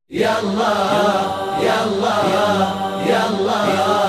يا الله يا الله يا الله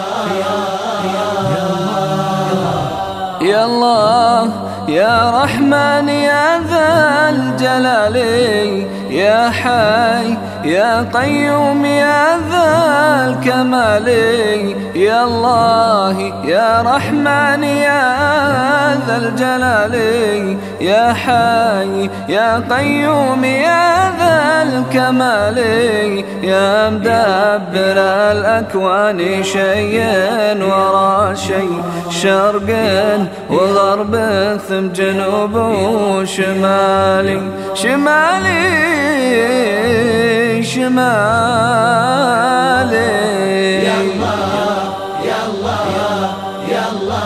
يا الله يا رحمن يا ذا الجلال، يا حي يا قيوم يا ذا الكمال. يا الله يا رحمن يا ذا الجلال، يا حي يا قيوم يا ذا الكمال. يا مدبر الأكوان شيء ورا شيء، شرق وغرب ثم جنوب وشمالي، شمالي شمالي. يا الله يا الله يا الله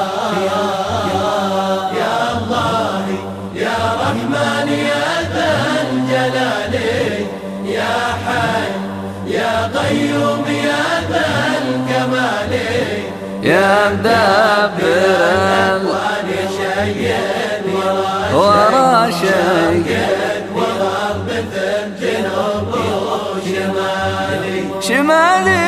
يا الله يا رحمن يا ذا الجلال، يا حي يا قيوم يا ذا الكمال. يا مدبر الأكوان شيء ورا شيء، وغرب ثم جنوب وشمالي، شمالي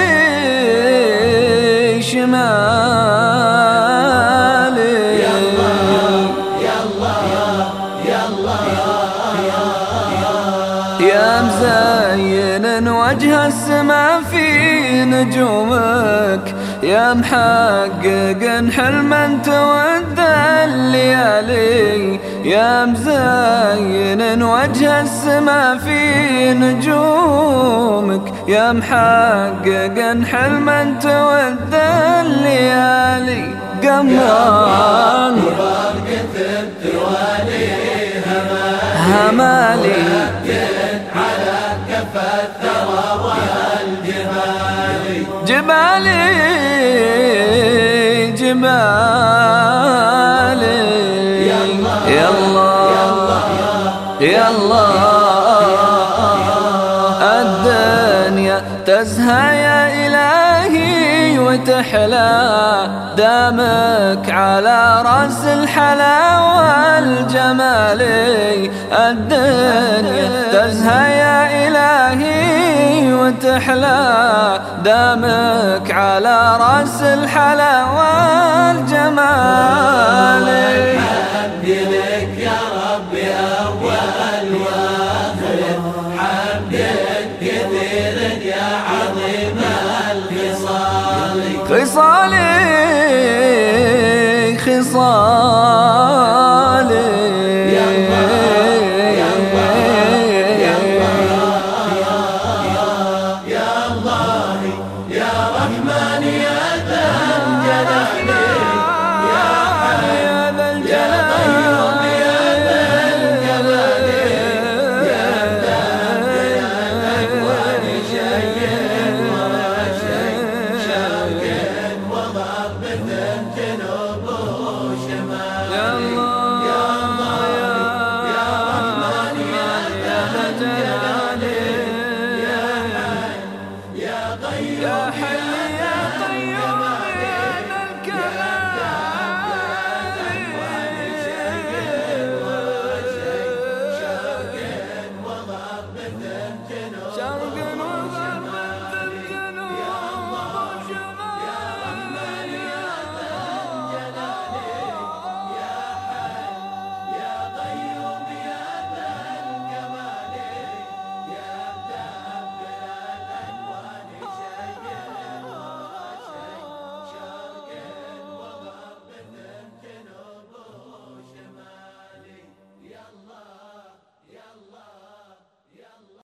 شمالي. يا الله يا الله يا الله يا مزين وجه السما في نجومك، يا محقق حلما تود الليالي. يا مزين وجه السما في نجومك، يا محقق حلما تود الليالي. قمران وبرق ثبت والي همالي، على كف الثرى والجبال، جبالي جبالي. يا الله يا الله يا الله، الدنيا تزهى يا إلهي وتحلى، دامك على رأس الحلا والجمال. الدنيا تزهى يا إلهي وتحلى، دامك على رأس الحلا والجمال. حمد لك يا ربي أول وآخر، حمدك كثير يا عظيم الخصال، خصالي خصالي.